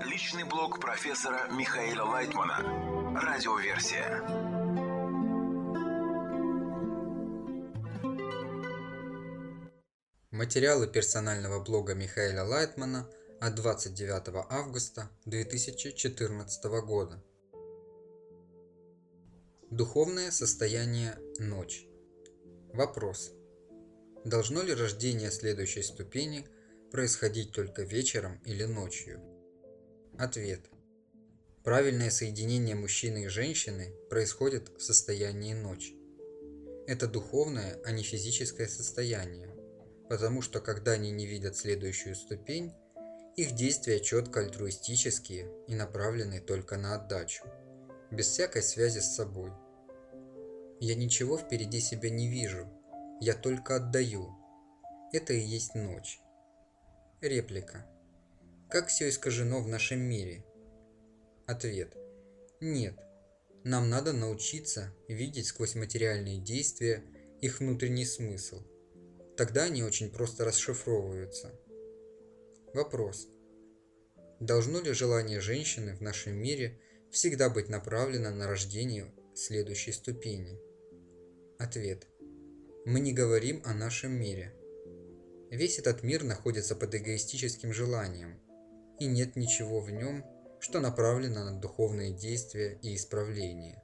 Личный блог профессора Михаэля Лайтмана. Радиоверсия. Материалы персонального блога Михаэля Лайтмана от 29 августа 2014 года. Духовное состояние ночь. Вопрос. Должно ли рождение следующей ступени происходить только вечером или ночью? Ответ. Правильное соединение мужчины и женщины происходит в состоянии ночи. Это духовное, а не физическое состояние, потому что когда они не видят следующую ступень, их действия четко альтруистические и направлены только на отдачу, без всякой связи с собой. Я ничего впереди себя не вижу, я только отдаю. Это и есть ночь. Реплика. Как все искажено в нашем мире? Ответ. Нет. Нам надо научиться видеть сквозь материальные действия их внутренний смысл. Тогда они очень просто расшифровываются. Вопрос. Должно ли желание женщины в нашем мире всегда быть направлено на рождение следующей ступени? Ответ. Мы не говорим о нашем мире. Весь этот мир находится под эгоистическим желанием, и нет ничего в нем, что направлено на духовные действия и исправление.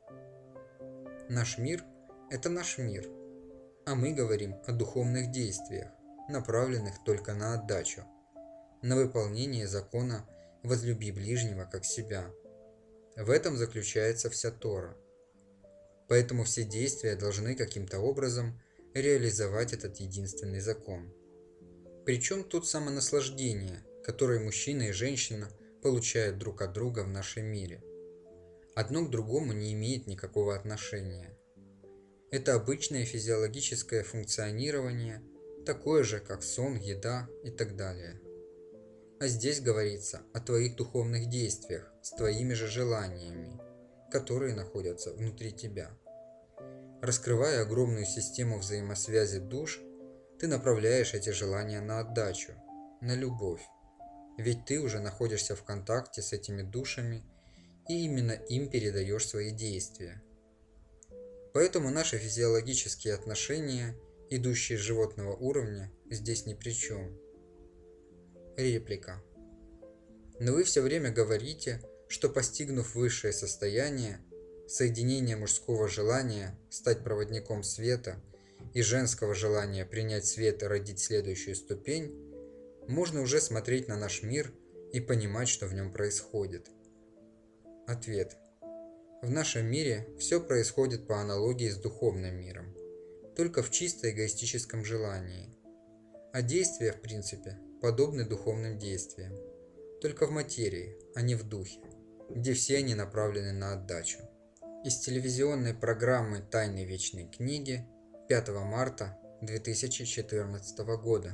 Наш мир – это наш мир, а мы говорим о духовных действиях, направленных только на отдачу, на выполнение закона «возлюби ближнего как себя». В этом заключается вся Тора. Поэтому все действия должны каким-то образом реализовать этот единственный закон. Причем тут самонаслаждение, которое мужчина и женщина получают друг от друга в нашем мире. Одно к другому не имеет никакого отношения. Это обычное физиологическое функционирование, такое же, как сон, еда и так далее. А здесь говорится о твоих духовных действиях с твоими же желаниями, которые находятся внутри тебя. Раскрывая огромную систему взаимосвязи душ, ты направляешь эти желания на отдачу, на любовь. Ведь ты уже находишься в контакте с этими душами и именно им передаешь свои действия. Поэтому наши физиологические отношения, идущие с животного уровня, здесь ни при чем. Реплика. Но вы все время говорите, что постигнув высшее состояние, соединение мужского желания стать проводником света и женского желания принять свет и родить следующую ступень, можно уже смотреть на наш мир и понимать, что в нем происходит. Ответ. В нашем мире все происходит по аналогии с духовным миром, только в чисто эгоистическом желании. А действия, в принципе, подобны духовным действиям, только в материи, а не в духе, где все они направлены на отдачу. Из телевизионной программы «Тайны вечной книги» 5 марта 2014 года.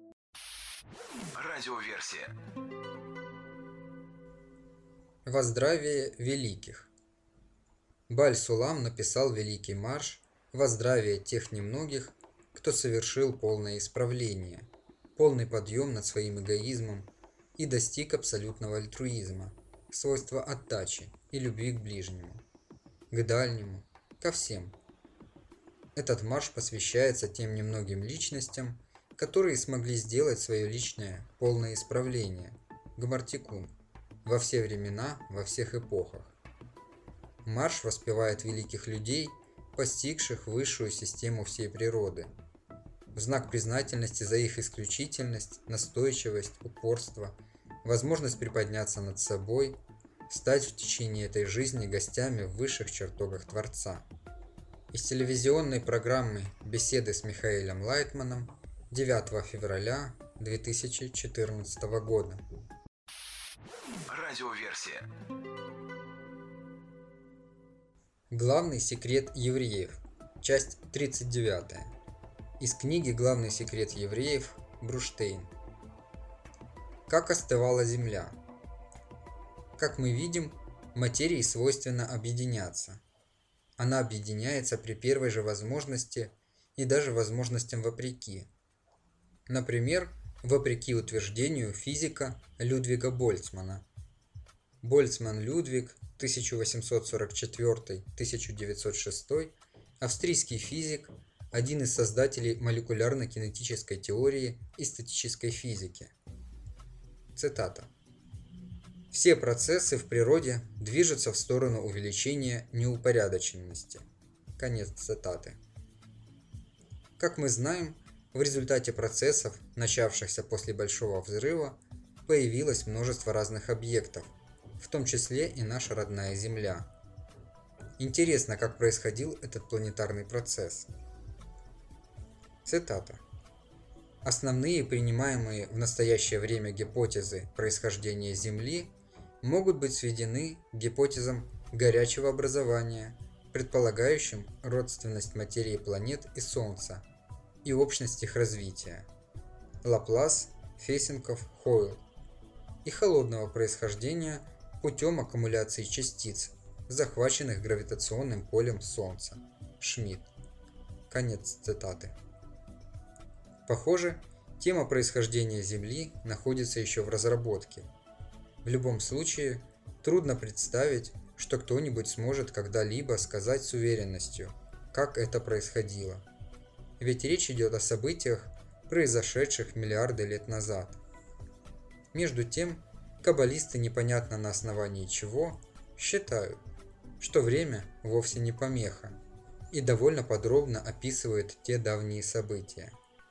Радиоверсия. Во здравие великих. Баль-Сулам написал великий марш во здравие тех немногих, кто совершил полное исправление, полный подъем над своим эгоизмом и достиг абсолютного альтруизма, свойства отдачи и любви к ближнему, к дальнему, ко всем. Этот марш посвящается тем немногим личностям, которые смогли сделать свое личное полное исправление, гмартикун, во все времена, во всех эпохах. Марш воспевает великих людей, постигших высшую систему всей природы, в знак признательности за их исключительность, настойчивость, упорство, возможность приподняться над собой, стать в течение этой жизни гостями в высших чертогах Творца. Из телевизионной программы «Беседы с Михаэлем Лайтманом» 9 февраля 2014 года. Радиоверсия. Главный секрет евреев. Часть 39. Из книги «Главный секрет евреев» Бруштейн. Как остывала земля. Как мы видим, материи свойственно объединяться. Она объединяется при первой же возможности и даже возможностям вопреки. Например, вопреки утверждению физика Людвига Больцмана, Больцман Людвиг, 1844-1906, австрийский физик, один из создателей молекулярно-кинетической теории и статической физики. Цитата. «Все процессы в природе движутся в сторону увеличения неупорядоченности». Конец цитаты. Как мы знаем, в результате процессов, начавшихся после Большого взрыва, появилось множество разных объектов, в том числе и наша родная Земля. Интересно, как происходил этот планетарный процесс. Цитата. «Основные принимаемые в настоящее время гипотезы происхождения Земли могут быть сведены к гипотезам горячего образования, предполагающим родственность материи планет и Солнца и общность их развития, Лаплас, Фессенков, Хойл, и холодного происхождения путем аккумуляции частиц, захваченных гравитационным полем Солнца, Шмидт». Конец цитаты. Похоже, тема происхождения Земли находится еще в разработке. В любом случае, трудно представить, что кто-нибудь сможет когда-либо сказать с уверенностью, как это происходило. Ведь речь идет о событиях, произошедших миллиарды лет назад. Между тем, каббалисты непонятно на основании чего считают, что время вовсе не помеха, и довольно подробно описывают те давние события.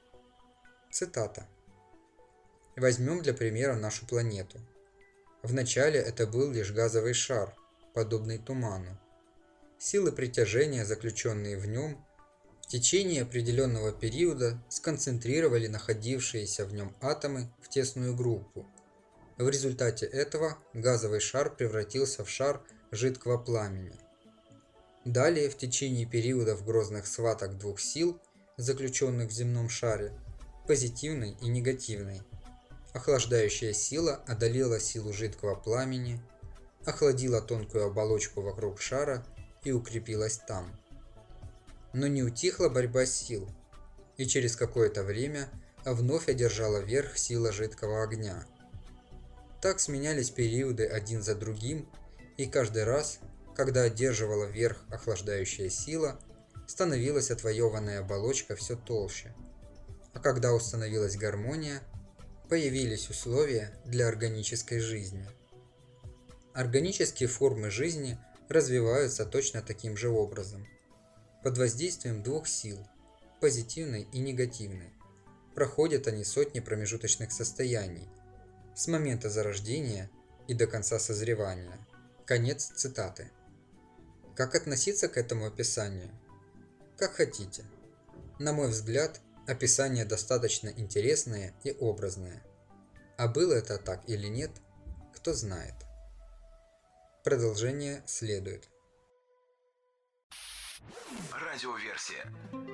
Цитата. Возьмем для примера нашу планету. Вначале это был лишь газовый шар, подобный туману. Силы притяжения, заключенные в нем, в течение определенного периода сконцентрировали находившиеся в нем атомы в тесную группу. В результате этого газовый шар превратился в шар жидкого пламени. Далее, в течение периодов грозных схваток двух сил, заключенных в земном шаре, позитивной и негативной, охлаждающая сила одолела силу жидкого пламени, охладила тонкую оболочку вокруг шара и укрепилась там. Но не утихла борьба сил, и через какое-то время вновь одержала верх сила жидкого огня. Так сменялись периоды один за другим, и каждый раз, когда одерживала верх охлаждающая сила, становилась отвоеванная оболочка все толще. А когда установилась гармония, появились условия для органической жизни. Органические формы жизни развиваются точно таким же образом. Под воздействием двух сил, позитивной и негативной, проходят они сотни промежуточных состояний, с момента зарождения и до конца созревания. Конец цитаты. Как относиться к этому описанию? Как хотите. На мой взгляд, описание достаточно интересное и образное. А было это так или нет, кто знает. Продолжение следует. Радиоверсия.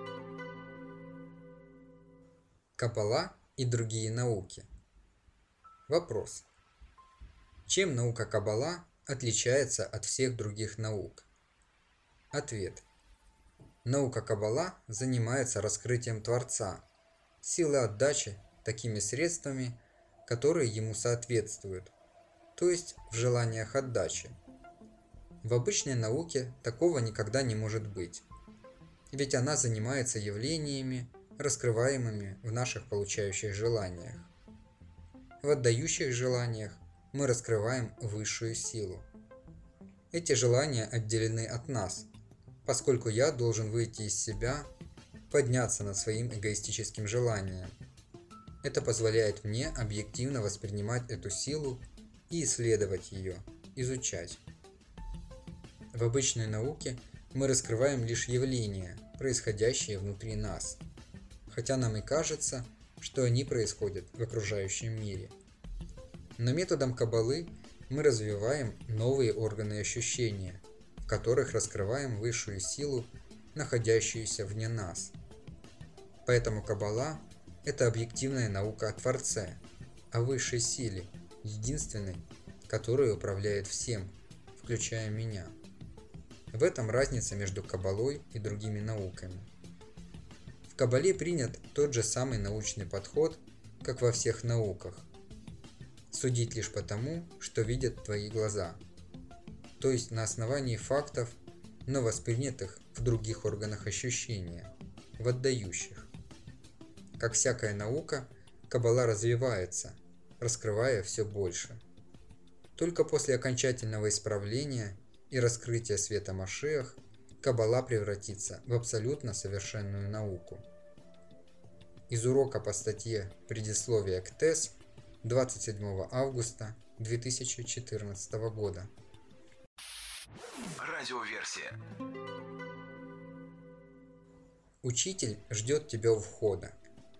Каббала и другие науки. Вопрос. Чем наука Каббала отличается от всех других наук? Ответ. Наука Каббала занимается раскрытием Творца, силы отдачи такими средствами, которые ему соответствуют, то есть в желаниях отдачи. В обычной науке такого никогда не может быть, ведь она занимается явлениями, раскрываемыми в наших получающих желаниях. В отдающих желаниях мы раскрываем высшую силу. Эти желания отделены от нас, поскольку я должен выйти из себя, подняться над своим эгоистическим желанием. Это позволяет мне объективно воспринимать эту силу и исследовать ее, изучать. В обычной науке мы раскрываем лишь явления, происходящие внутри нас, хотя нам и кажется, что они происходят в окружающем мире. Но методом Каббалы мы развиваем новые органы ощущения, в которых раскрываем высшую силу, находящуюся вне нас. Поэтому Каббала – это объективная наука о Творце, о высшей силе, единственной, которая управляет всем, включая меня. В этом разница между Каббалой и другими науками. В Каббале принят тот же самый научный подход, как во всех науках. С судить лишь потому, что видят твои глаза, то есть на основании фактов, но воспринятых в других органах ощущения, в отдающих. Как всякая наука, Каббала развивается, раскрывая все больше. Только после окончательного исправления и раскрытия света Машиах Каббала превратится в абсолютно совершенную науку. Из урока по статье «Предисловие к ТЭС» 27 августа 2014 года. Радиоверсия. Учитель ждет тебя у входа.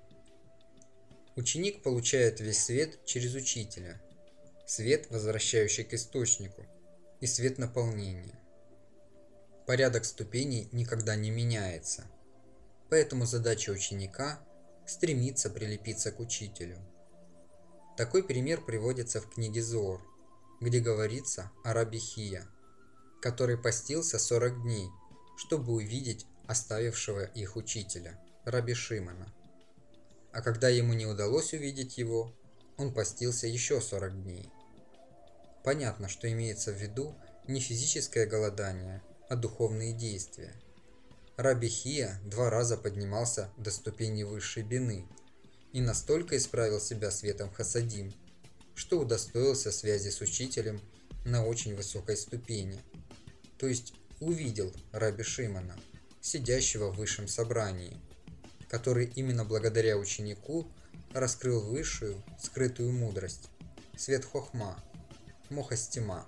Ученик получает весь свет через учителя, свет, возвращающий к источнику, и свет наполнения. Порядок ступеней никогда не меняется, поэтому задача ученика – стремиться прилепиться к учителю. Такой пример приводится в книге Зоор, где говорится о Раби Хия, который постился 40 дней, чтобы увидеть оставившего их учителя, Раби Шимона. А когда ему не удалось увидеть его, он постился еще 40 дней. Понятно, что имеется в виду не физическое голодание, а духовные действия. Раби Хия 2 раза поднимался до ступени высшей бины и настолько исправил себя светом хасадим, что удостоился связи с учителем на очень высокой ступени, то есть увидел Раби Шимона, сидящего в высшем собрании, который именно благодаря ученику раскрыл высшую, скрытую мудрость, свет хохма, мохастима.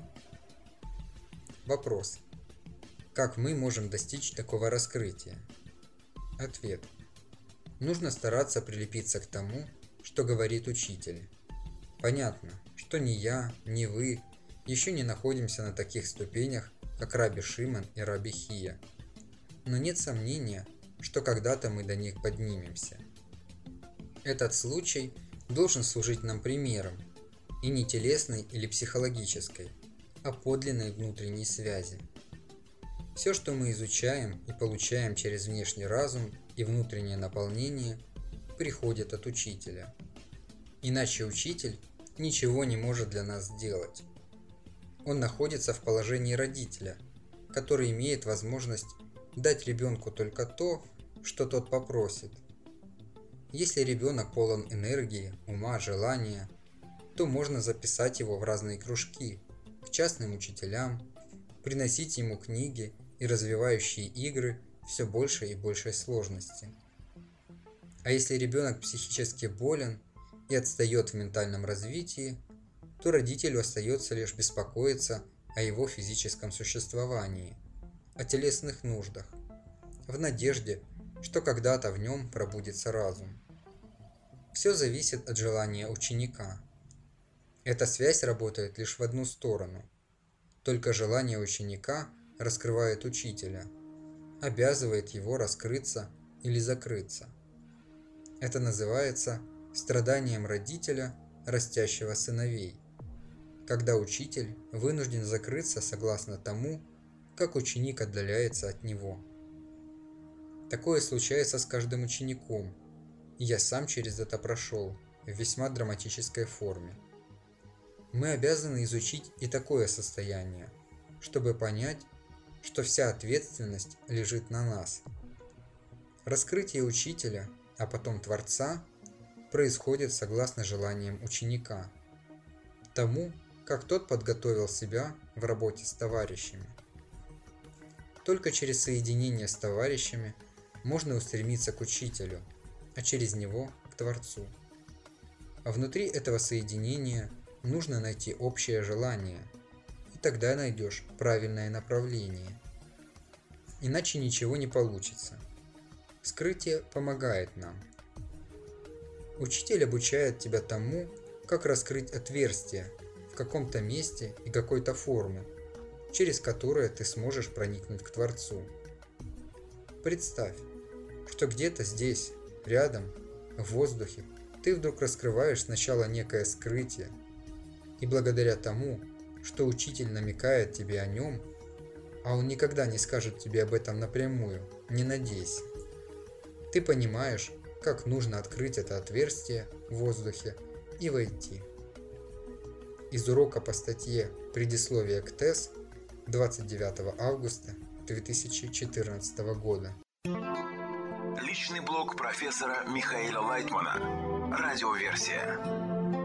Вопрос. Как мы можем достичь такого раскрытия? Ответ. Нужно стараться прилепиться к тому, что говорит учитель. Понятно, что ни я, ни вы еще не находимся на таких ступенях, как Раби Шимон и Раби Хия. Но нет сомнения, что когда-то мы до них поднимемся. Этот случай должен служить нам примером, и не телесной или психологической, а подлинной внутренней связи. Все, что мы изучаем и получаем через внешний разум и внутреннее наполнение, приходит от учителя. Иначе учитель ничего не может для нас сделать. Он находится в положении родителя, который имеет возможность дать ребенку только то, что тот попросит. Если ребенок полон энергии, ума, желания, то можно записать его в разные кружки, к частным учителям, приносить ему книги и развивающие игры все большей и большей сложности. А если ребенок психически болен и отстает в ментальном развитии, то родителю остается лишь беспокоиться о его физическом существовании, о телесных нуждах, в надежде, что когда-то в нем пробудится разум. Все зависит от желания ученика. Эта связь работает лишь в одну сторону. Только желание ученика раскрывает учителя, обязывает его раскрыться или закрыться. Это называется страданием родителя, растящего сыновей, когда учитель вынужден закрыться согласно тому, как ученик отдаляется от него. Такое случается с каждым учеником, и я сам через это прошел в весьма драматической форме. Мы обязаны изучить и такое состояние, чтобы понять, что вся ответственность лежит на нас. Раскрытие учителя, а потом Творца, происходит согласно желаниям ученика, тому, как тот подготовил себя в работе с товарищами. Только через соединение с товарищами можно устремиться к учителю, а через него к Творцу. А внутри этого соединения нужно найти общее желание, и тогда найдешь правильное направление. Иначе ничего не получится. Скрытие помогает нам. Учитель обучает тебя тому, как раскрыть отверстие в каком-то месте и какой-то формы, через которое ты сможешь проникнуть к Творцу. Представь, что где-то здесь, рядом, в воздухе, ты вдруг раскрываешь сначала некое скрытие, и благодаря тому, что учитель намекает тебе о нем, а он никогда не скажет тебе об этом напрямую, не надейся, ты понимаешь, как нужно открыть это отверстие в воздухе и войти. из урока по статье «Предисловие к ТЭС» 29 августа 2014 года. Личный блог профессора Михаила Лайтмана. Радиоверсия.